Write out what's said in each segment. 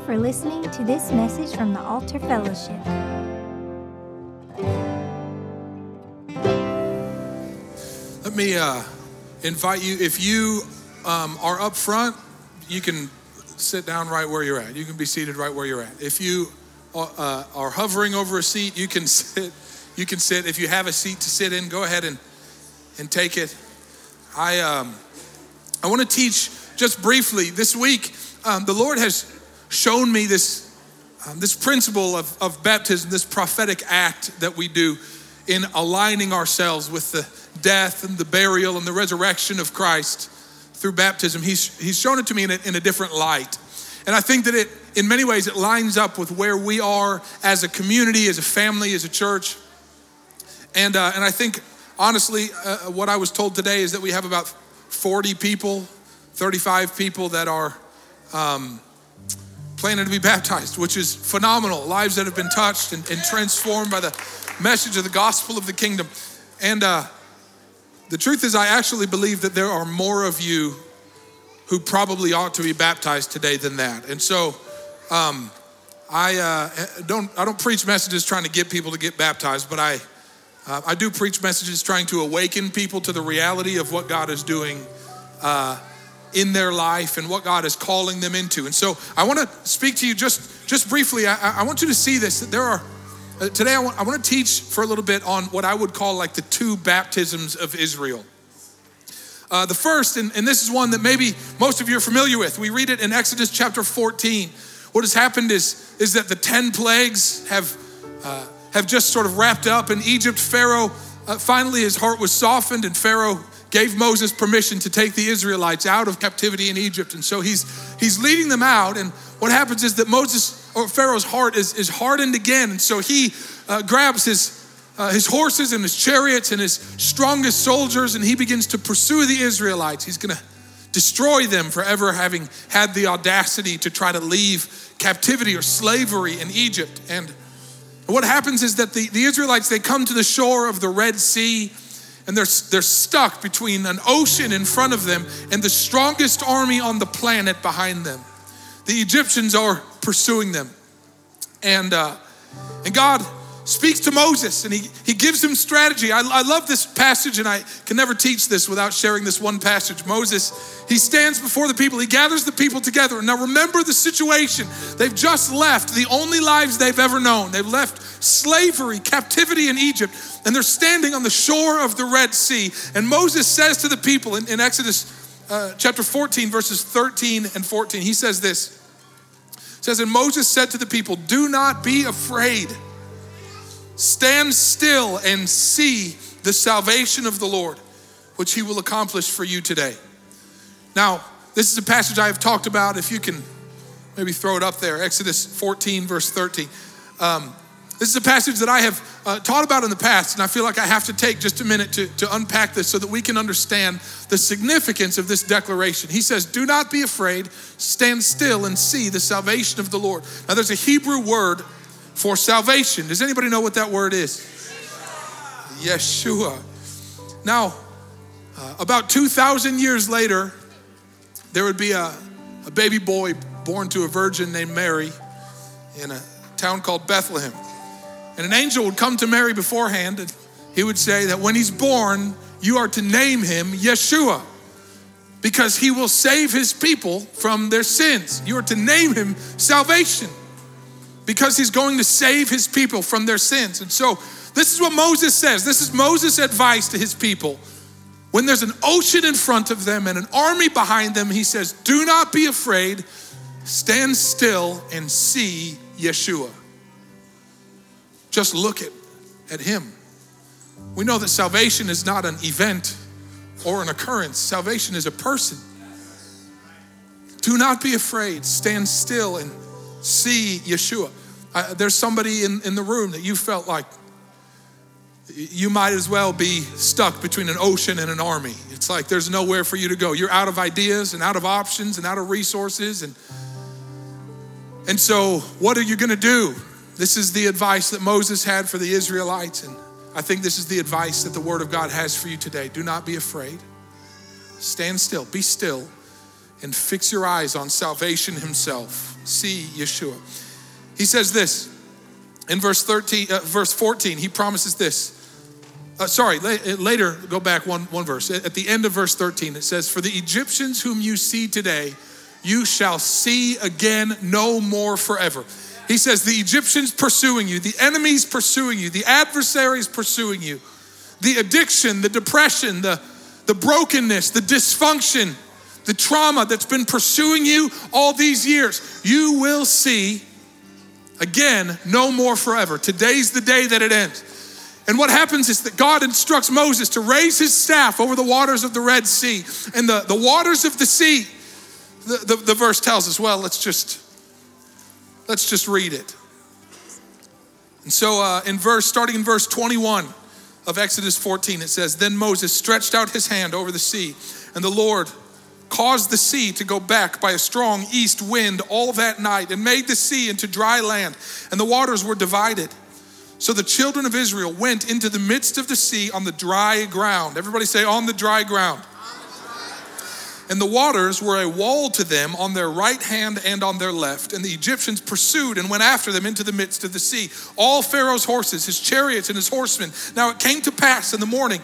for listening to this message from the Altar Fellowship. Let me invite you, if you are up front, you can sit down right where you're at. You can be seated right where you're at. If you are hovering over a seat, you can sit. If you have a seat to sit in, go ahead and take it. I want to teach just briefly. This week, the Lord has shown me this principle of baptism, this prophetic act that we do in aligning ourselves with the death and the burial and the resurrection of Christ through baptism. He's shown it to me in a different light. And I think that in many ways, it lines up with where we are as a community, as a family, as a church. And I think, honestly, what I was told today is that we have about 40 people, 35 people that are planning to be baptized, which is phenomenal. Lives that have been touched and transformed by the message of the gospel of the kingdom. And the truth is, I actually believe that there are more of you who probably ought to be baptized today than that. And so I don't preach messages trying to get people to get baptized, but I do preach messages trying to awaken people to the reality of what God is doing in their life and what God is calling them into. And so I want to speak to you just briefly. I want you to see this. That there are today I want to teach for a little bit on what I would call like the two baptisms of Israel. The first, and this is one that maybe most of you are familiar with. We read it in Exodus chapter 14. What has happened is that the 10 plagues have just sort of wrapped up in Egypt. Pharaoh, finally his heart was softened, and Pharaoh gave Moses permission to take the Israelites out of captivity in Egypt. And so he's leading them out. And what happens is that Pharaoh's heart is hardened again. And so he grabs his horses and his chariots and his strongest soldiers, and he begins to pursue the Israelites. He's going to destroy them for ever having had the audacity to try to leave captivity or slavery in Egypt. And what happens is that the Israelites, they come to the shore of the Red Sea, and they're stuck between an ocean in front of them and the strongest army on the planet behind them. The Egyptians are pursuing them. And God speaks to Moses, and he gives him strategy. I love this passage, and I can never teach this without sharing this one passage. Moses, he stands before the people. He gathers the people together. And now remember the situation. They've just left the only lives they've ever known. They've left slavery, captivity in Egypt, and they're standing on the shore of the Red Sea. And Moses says to the people in Exodus chapter 14, verses 13 and 14, he says this. It says, and Moses said to the people, do not be afraid. Stand still and see the salvation of the Lord, which he will accomplish for you today. Now, this is a passage I have talked about. If you can maybe throw it up there, Exodus 14, verse 13. This is a passage that I have taught about in the past, and I feel like I have to take just a minute to unpack this so that we can understand the significance of this declaration. He says, do not be afraid, stand still and see the salvation of the Lord. Now, there's a Hebrew word for salvation. Does anybody know what that word is? Yeshua. Now, about 2,000 years later, there would be a baby boy born to a virgin named Mary in a town called Bethlehem. And an angel would come to Mary beforehand, and he would say that when he's born, you are to name him Yeshua, because he will save his people from their sins. You are to name him salvation, because he's going to save his people from their sins. And so this is what Moses says. This is Moses' advice to his people. When there's an ocean in front of them and an army behind them, he says, do not be afraid, stand still and see Yeshua. Just look at him. We know that salvation is not an event or an occurrence. Salvation is a person. Do not be afraid, stand still and see Yeshua. There's somebody in the room that you felt like you might as well be stuck between an ocean and an army. It's like there's nowhere for you to go. You're out of ideas and out of options and out of resources. And so what are you going to do? This is the advice that Moses had for the Israelites. And I think this is the advice that the Word of God has for you today. Do not be afraid. Stand still. Be still and fix your eyes on salvation himself. See Yeshua. He says this in verse 14. He promises this. Later, go back one verse. At the end of verse 13, it says, "For the Egyptians whom you see today, you shall see again no more forever." He says the Egyptians pursuing you, the enemies pursuing you, the adversaries pursuing you, the addiction, the depression, the brokenness, the dysfunction, the trauma that's been pursuing you all these years, you will see again no more forever. Today's the day that it ends. And what happens is that God instructs Moses to raise his staff over the waters of the Red Sea. And the waters of the sea, the verse tells us, well, let's just read it. And so starting in verse 21 of Exodus 14, it says, "Then Moses stretched out his hand over the sea, and the Lord caused the sea to go back by a strong east wind all that night, and made the sea into dry land, and the waters were divided. So the children of Israel went into the midst of the sea on the dry ground." Everybody say, on the dry ground. "And the waters were a wall to them on their right hand and on their left. And the Egyptians pursued and went after them into the midst of the sea, all Pharaoh's horses, his chariots, and his horsemen. Now it came to pass in the morning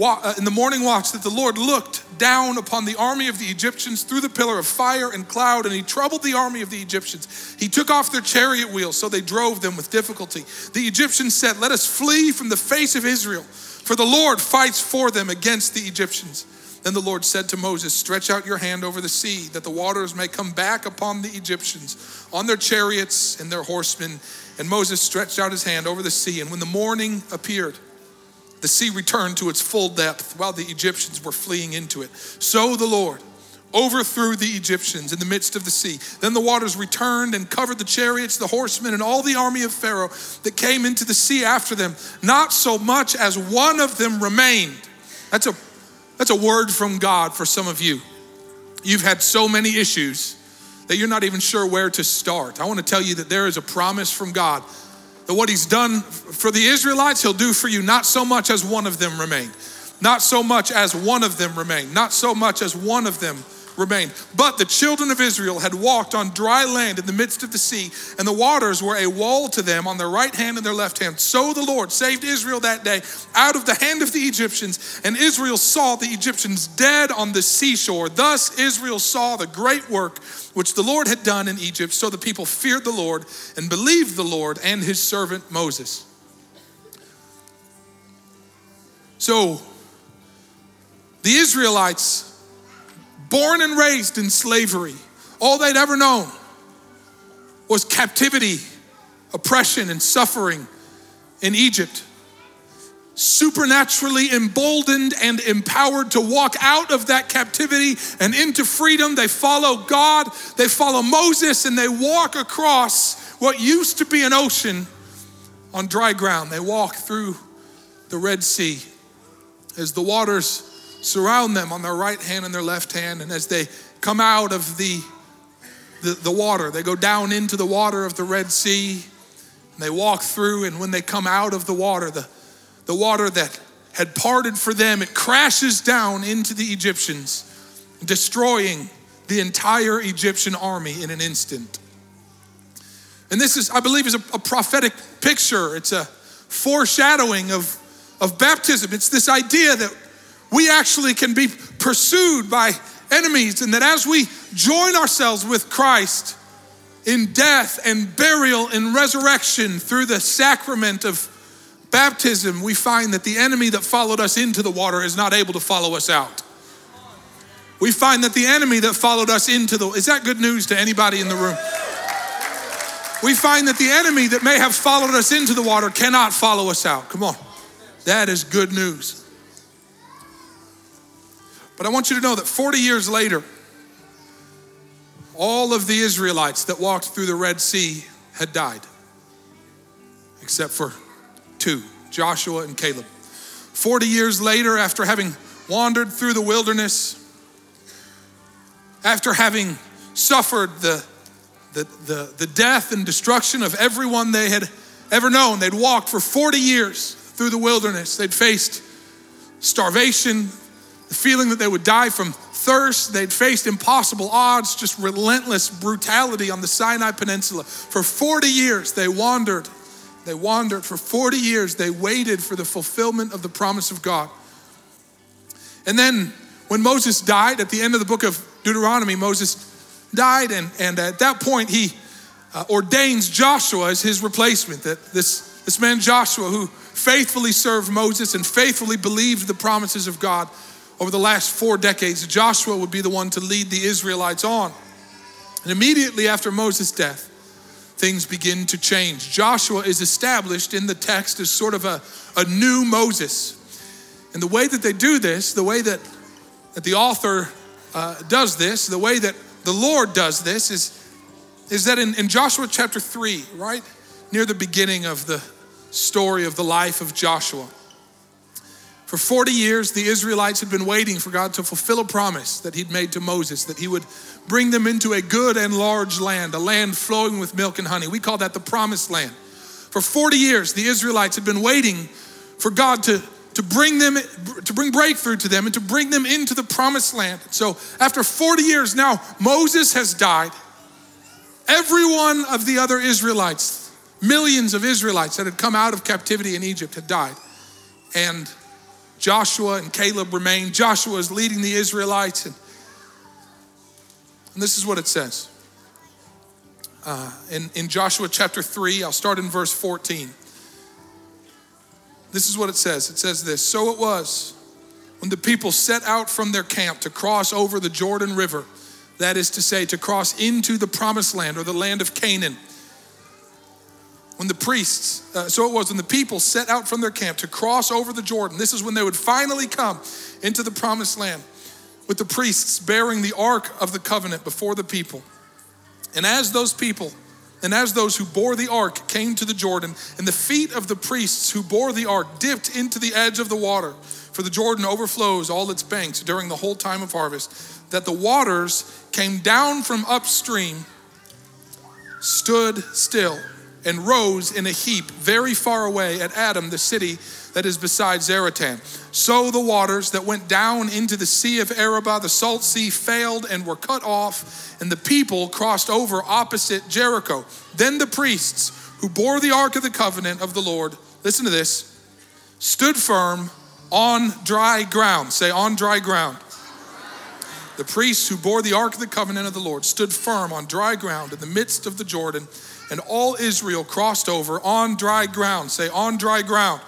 watch that the Lord looked down upon the army of the Egyptians through the pillar of fire and cloud, and he troubled the army of the Egyptians. He took off their chariot wheels, so they drove them with difficulty. The Egyptians said, 'Let us flee from the face of Israel, for the Lord fights for them against the Egyptians.' Then the Lord said to Moses, 'Stretch out your hand over the sea, that the waters may come back upon the Egyptians, on their chariots and their horsemen.' And Moses stretched out his hand over the sea, and when the morning appeared, the sea returned to its full depth while the Egyptians were fleeing into it. So the Lord overthrew the Egyptians in the midst of the sea. Then the waters returned and covered the chariots, the horsemen, and all the army of Pharaoh that came into the sea after them. Not so much as one of them remained." That's a word from God for some of you. You've had so many issues that you're not even sure where to start. I want to tell you that there is a promise from God that what he's done for the Israelites, he'll do for you. Not so much as one of them remained. Not so much as one of them remained. Not so much as one of them remained. "But the children of Israel had walked on dry land in the midst of the sea, and the waters were a wall to them on their right hand and their left hand. So the Lord saved Israel that day out of the hand of the Egyptians, and Israel saw the Egyptians dead on the seashore. Thus Israel saw the great work which the Lord had done in Egypt. So the people feared the Lord and believed the Lord and his servant Moses." So the Israelites, born and raised in slavery, all they'd ever known was captivity, oppression, and suffering in Egypt. Supernaturally emboldened and empowered to walk out of that captivity and into freedom, they follow God, they follow Moses, and they walk across what used to be an ocean on dry ground. They walk through the Red Sea as the waters surround them on their right hand and their left hand. And as they come out of the water, they go down into the water of the Red Sea, and they walk through, and when they come out of the water water that had parted for them, it crashes down into the Egyptians, destroying the entire Egyptian army in an instant. And this is, I believe, is a prophetic picture. It's a foreshadowing of baptism. It's this idea that we actually can be pursued by enemies, and that as we join ourselves with Christ in death and burial and resurrection through the sacrament of baptism, we find that the enemy that followed us into the water is not able to follow us out. We find that the enemy that followed us is that good news to anybody in the room? We find that the enemy that may have followed us into the water cannot follow us out. Come on. That is good news. But I want you to know that 40 years later, all of the Israelites that walked through the Red Sea had died, except for two, Joshua and Caleb. 40 years later, after having wandered through the wilderness, after having suffered the death and destruction of everyone they had ever known, they'd walked for 40 years through the wilderness. They'd faced starvation, the feeling that they would die from thirst. They'd faced impossible odds, just relentless brutality on the Sinai Peninsula. For 40 years, they wandered. They wandered. For 40 years, they waited for the fulfillment of the promise of God. And then when Moses died, at the end of the book of Deuteronomy, Moses died, and at that point, he ordains Joshua as his replacement. That this man Joshua, who faithfully served Moses and faithfully believed the promises of God over the last 4 decades, Joshua would be the one to lead the Israelites on. And immediately after Moses' death, things begin to change. Joshua is established in the text as sort of a new Moses. And the way that they do this, the way that the author does this, the way that the Lord does this is that in Joshua chapter 3, right near the beginning of the story of the life of Joshua, for 40 years, the Israelites had been waiting for God to fulfill a promise that he'd made to Moses, that he would bring them into a good and large land, a land flowing with milk and honey. We call that the promised land. For 40 years, the Israelites had been waiting for God to bring breakthrough to them and to bring them into the promised land. So after 40 years now, Moses has died. Every one of the other Israelites, millions of Israelites that had come out of captivity in Egypt had died. And Joshua and Caleb remained. Joshua is leading the Israelites. And this is what it says. In Joshua chapter 3, I'll start in verse 14. This is what it says. It says this: "So it was when the people set out from their camp to cross over the Jordan River, that is to say, to cross into the promised land, or the land of Canaan. When the people set out from their camp to cross over the Jordan, this is when they would finally come into the promised land, with the priests bearing the ark of the covenant before the people. And as those who bore the ark came to the Jordan, and the feet of the priests who bore the ark dipped into the edge of the water, for the Jordan overflows all its banks during the whole time of harvest, that the waters came down from upstream, stood still, and rose in a heap very far away at Adam, the city that is beside Zaratan. So the waters that went down into the sea of Arabah, the salt sea, failed and were cut off, and the people crossed over opposite Jericho. Then the priests who bore the ark of the covenant of the Lord," listen to this, "stood firm on dry ground." Say, on dry ground. The priests who bore the ark of the covenant of the Lord stood firm on dry ground in the midst of the Jordan, and all Israel crossed over on dry ground. Say, on dry ground.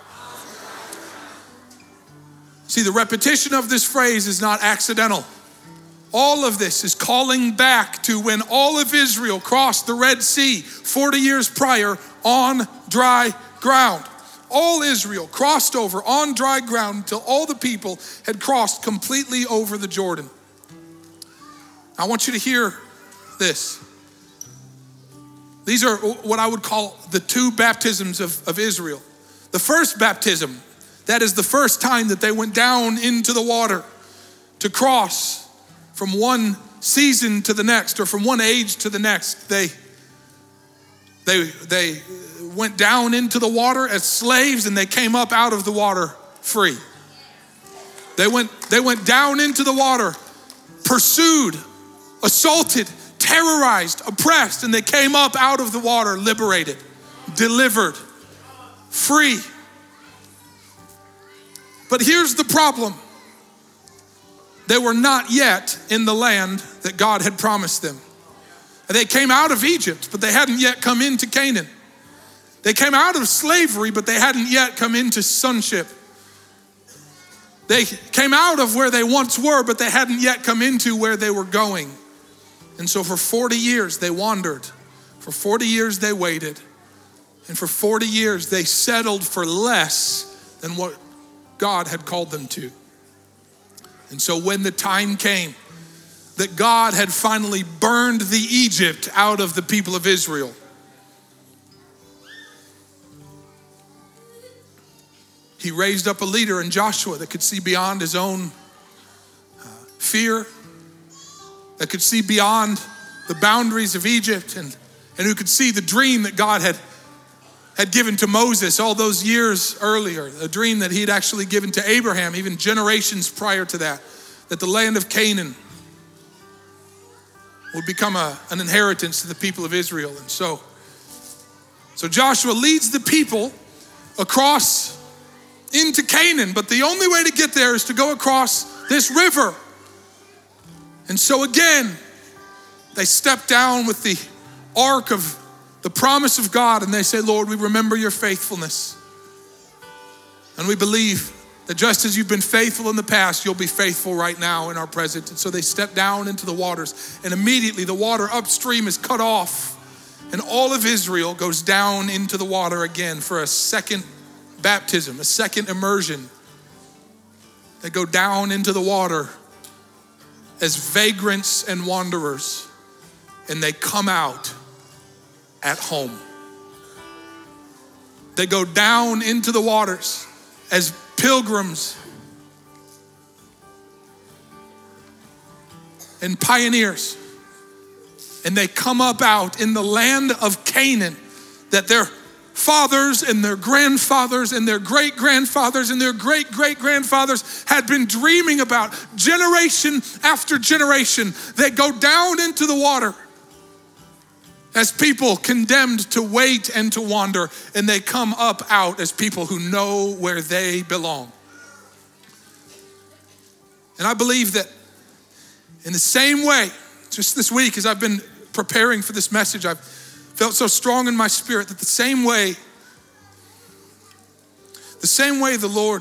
See, the repetition of this phrase is not accidental. All of this is calling back to when all of Israel crossed the Red Sea 40 years prior on dry ground. All Israel crossed over on dry ground until all the people had crossed completely over the Jordan. I want you to hear this. These are what I would call the two baptisms of Israel. The first baptism, that is the first time that they went down into the water to cross from one season to the next, or from one age to the next. They went down into the water as slaves, and they came up out of the water free. They went down into the water, pursued, assaulted, terrorized, oppressed, and they came up out of the water liberated, delivered, free. But here's the problem. They were not yet in the land that God had promised them. They came out of Egypt, but they hadn't yet come into Canaan. They came out of slavery, but they hadn't yet come into sonship. They came out of where they once were, but they hadn't yet come into where they were going. And so for 40 years they wandered. For 40 years they waited. And for 40 years they settled for less than what God had called them to. And so when the time came that God had finally burned the Egypt out of the people of Israel, he raised up a leader in Joshua that could see beyond his own fear, that could see beyond the boundaries of Egypt, and who could see the dream that God had given to Moses all those years earlier, a dream that he had actually given to Abraham even generations prior to that the land of Canaan would become an inheritance to the people of Israel. And so Joshua leads the people across into Canaan, but the only way to get there is to go across this river. And so again, they step down with the ark of the promise of God, and they say, Lord, we remember your faithfulness. And we believe that just as you've been faithful in the past, you'll be faithful right now in our present. And so they step down into the waters, and immediately the water upstream is cut off, and all of Israel goes down into the water again for a second baptism, a second immersion. They go down into the water as vagrants and wanderers, and they come out at home. They go down into the waters as pilgrims and pioneers, and they come up out in the land of Canaan that their fathers and their grandfathers and their great-grandfathers and their great-great-grandfathers had been dreaming about generation after generation. They go down into the water as people condemned to wait and to wander, and they come up out as people who know where they belong. And I believe that in the same way, just this week as I've been preparing for this message, I've felt so strong in my spirit that the same way the Lord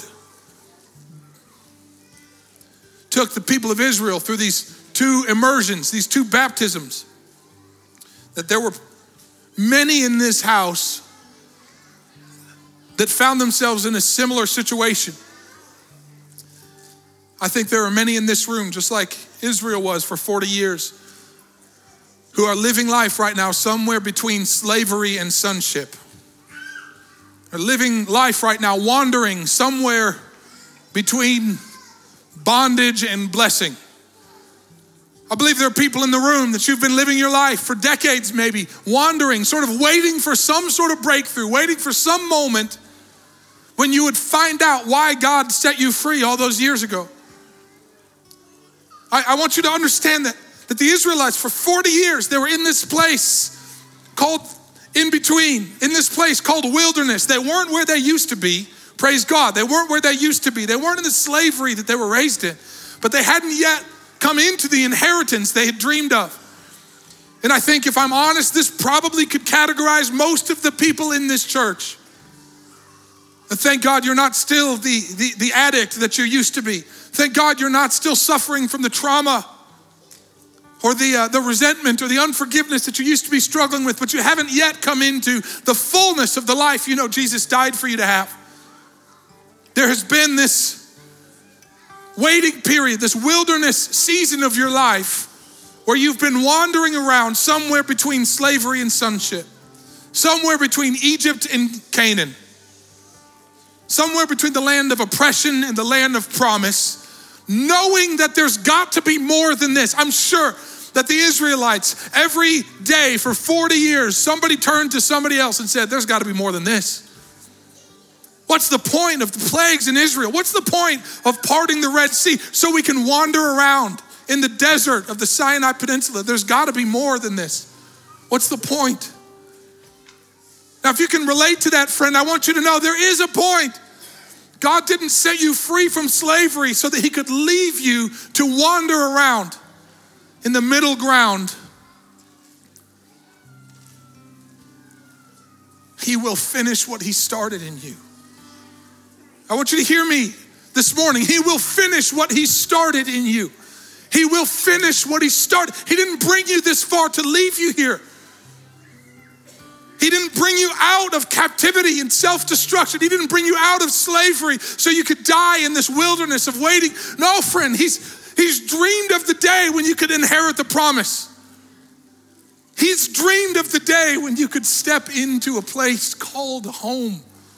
took the people of Israel through these two immersions, these two baptisms, that there were many in this house that found themselves in a similar situation. I think there are many in this room, just like Israel was for 40 years, who are living life right now somewhere between slavery and sonship. They're living life right now wandering somewhere between bondage and blessing. I believe there are people in the room that you've been living your life for decades, maybe wandering, sort of waiting for some sort of breakthrough, waiting for some moment when you would find out why God set you free all those years ago. I want you to understand that the Israelites for 40 years, they were in this place called in between, in this place called wilderness. They weren't where they used to be, praise God. They weren't where they used to be. They weren't in the slavery that they were raised in, but they hadn't yet come into the inheritance they had dreamed of. And I think if I'm honest, this probably could categorize most of the people in this church. And thank God you're not still the addict that you used to be. Thank God you're not still suffering from the trauma or the resentment or the unforgiveness that you used to be struggling with, but you haven't yet come into the fullness of the life you know Jesus died for you to have. There has been this waiting period, this wilderness season of your life where you've been wandering around somewhere between slavery and sonship, somewhere between Egypt and Canaan, somewhere between the land of oppression and the land of promise, knowing that there's got to be more than this. I'm sure that the Israelites, every day for 40 years, somebody turned to somebody else and said, there's got to be more than this. What's the point of the plagues in Israel? What's the point of parting the Red Sea so we can wander around in the desert of the Sinai Peninsula? There's got to be more than this. What's the point? Now, if you can relate to that, friend, I want you to know there is a point. God didn't set you free from slavery so that he could leave you to wander around in the middle ground. He will finish what he started in you. I want you to hear me this morning. He will finish what he started in you. He will finish what he started. He didn't bring you this far to leave you here. He didn't bring you out of captivity and self-destruction. He didn't bring you out of slavery so you could die in this wilderness of waiting. No, friend, he's dreamed of the day when you could inherit the promise. He's dreamed of the day when you could step into a place called home.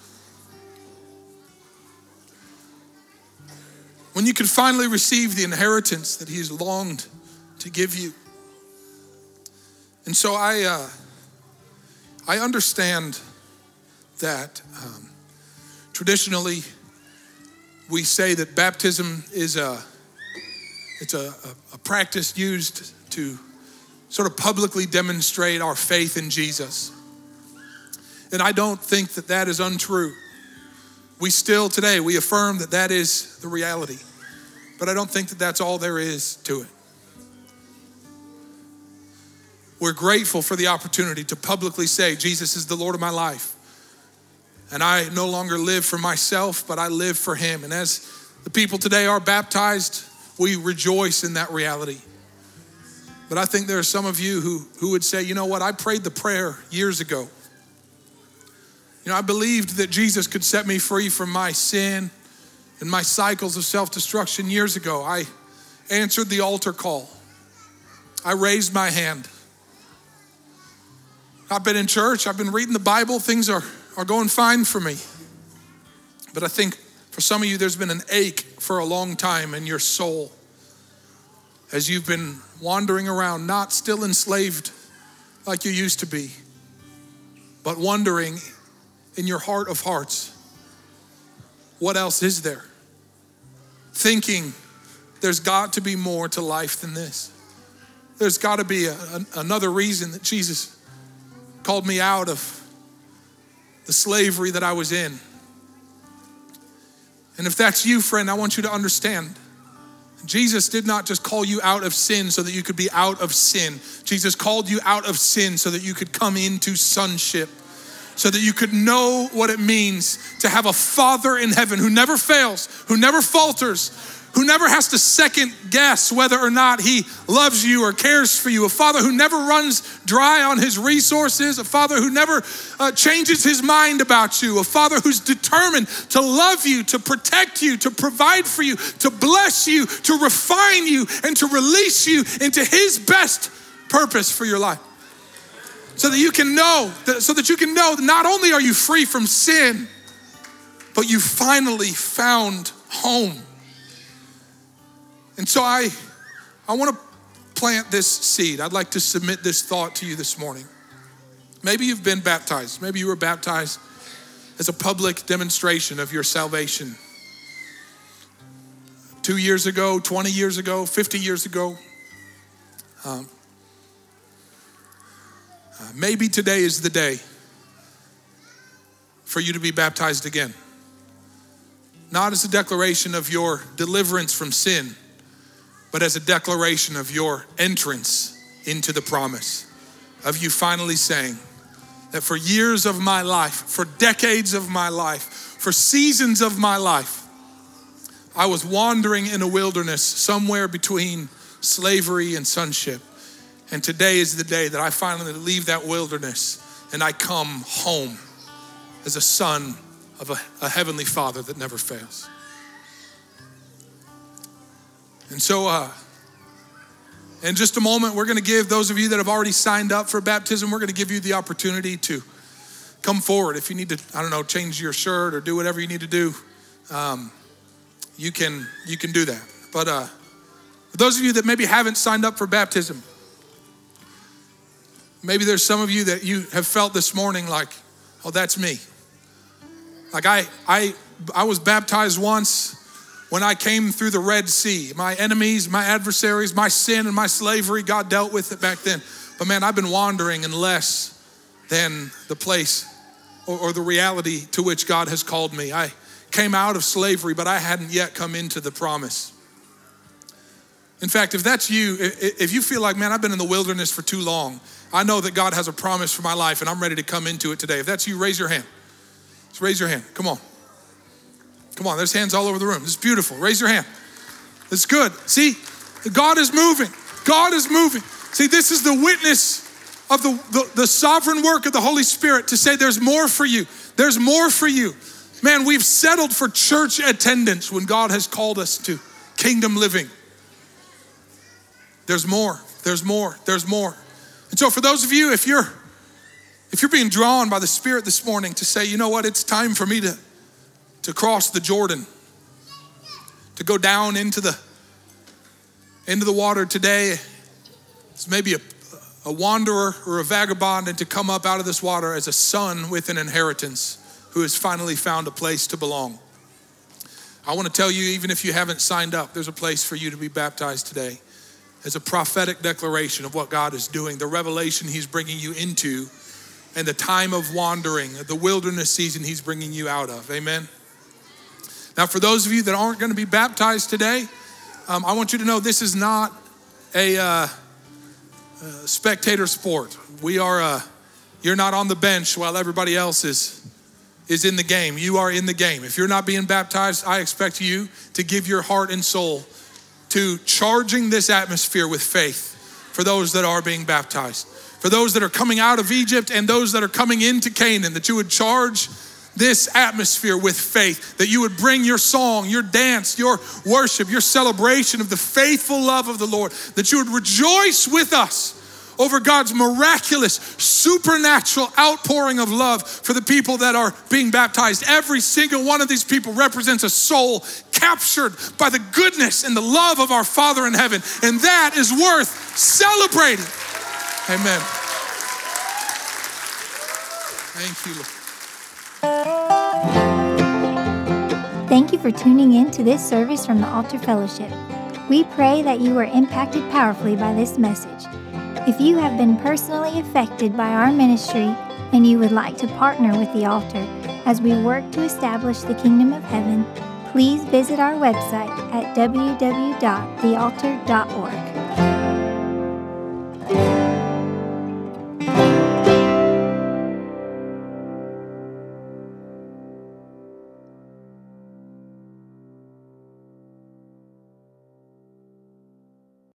When you could finally receive the inheritance that he's longed to give you. And so I understand that traditionally we say that baptism is a practice used to sort of publicly demonstrate our faith in Jesus. And I don't think that that is untrue. We still today, we affirm that that is the reality. But I don't think that that's all there is to it. We're grateful for the opportunity to publicly say, Jesus is the Lord of my life. And I no longer live for myself, but I live for him. And as the people today are baptized, we rejoice in that reality. But I think there are some of you who would say, you know what, I prayed the prayer years ago. You know, I believed that Jesus could set me free from my sin and my cycles of self-destruction years ago. I answered the altar call. I raised my hand. I've been in church, I've been reading the Bible, things are going fine for me. But I think for some of you, there's been an ache for a long time in your soul as you've been wandering around, not still enslaved like you used to be, but wondering in your heart of hearts, what else is there? Thinking there's got to be more to life than this. There's got to be another reason that Jesus called me out of the slavery that I was in. And if that's you, friend, I want you to understand, Jesus did not just call you out of sin so that you could be out of sin. Jesus called you out of sin so that you could come into sonship, so that you could know what it means to have a Father in heaven who never fails, who never falters, who never has to second guess whether or not he loves you or cares for you. A Father who never runs dry on his resources. A Father who never changes his mind about you. A Father who's determined to love you, to protect you, to provide for you, to bless you, to refine you, and to release you into his best purpose for your life. So that you can know that not only are you free from sin, but you finally found home. And so I want to plant this seed. I'd like to submit this thought to you this morning. Maybe you've been baptized. Maybe you were baptized as a public demonstration of your salvation 2 years ago, 20 years ago, 50 years ago. Maybe today is the day for you to be baptized again. Not as a declaration of your deliverance from sin, but as a declaration of your entrance into the promise, of you finally saying that for years of my life, for decades of my life, for seasons of my life, I was wandering in a wilderness somewhere between slavery and sonship. And today is the day that I finally leave that wilderness and I come home as a son of a heavenly Father that never fails. And so in just a moment, we're going to give those of you that have already signed up for baptism, we're going to give you the opportunity to come forward. If you need to, change your shirt or do whatever you need to do, you can do that. But for those of you that maybe haven't signed up for baptism, maybe there's some of you that you have felt this morning like, oh, that's me. Like I was baptized once when I came through the Red Sea. My enemies, my adversaries, my sin and my slavery, God dealt with it back then. But man, I've been wandering in less than the place or the reality to which God has called me. I came out of slavery, but I hadn't yet come into the promise. In fact, if that's you, if you feel like, man, I've been in the wilderness for too long, I know that God has a promise for my life and I'm ready to come into it today. If that's you, raise your hand. Just raise your hand. Come on. Come on, there's hands all over the room. This is beautiful. Raise your hand. It's good. See, God is moving. God is moving. See, this is the witness of the sovereign work of the Holy Spirit to say there's more for you. There's more for you. Man, we've settled for church attendance when God has called us to kingdom living. There's more. There's more. There's more. And so for those of you, if you're being drawn by the Spirit this morning to say, you know what, it's time for me to cross the Jordan, to go down into the water today. It's maybe a wanderer or a vagabond, and to come up out of this water as a son with an inheritance who has finally found a place to belong. I want to tell you, even if you haven't signed up, there's a place for you to be baptized today. as a prophetic declaration of what God is doing, the revelation he's bringing you into, and the time of wandering, the wilderness season he's bringing you out of. Amen. Now, for those of you that aren't going to be baptized today, I want you to know this is not a spectator sport. You're not on the bench while everybody else is in the game. You are in the game. If you're not being baptized, I expect you to give your heart and soul to charging this atmosphere with faith for those that are being baptized. For those that are coming out of Egypt and those that are coming into Canaan, that you would charge this atmosphere with faith, that you would bring your song, your dance, your worship, your celebration of the faithful love of the Lord, that you would rejoice with us over God's miraculous, supernatural outpouring of love for the people that are being baptized. Every single one of these people represents a soul captured by the goodness and the love of our Father in heaven, and that is worth celebrating. Amen. Thank you, Lord. Thank you for tuning in to this service from the Altar Fellowship. We pray that you were impacted powerfully by this message. If you have been personally affected by our ministry and you would like to partner with the altar as we work to establish the kingdom of heaven, please visit our website at www.thealtar.org.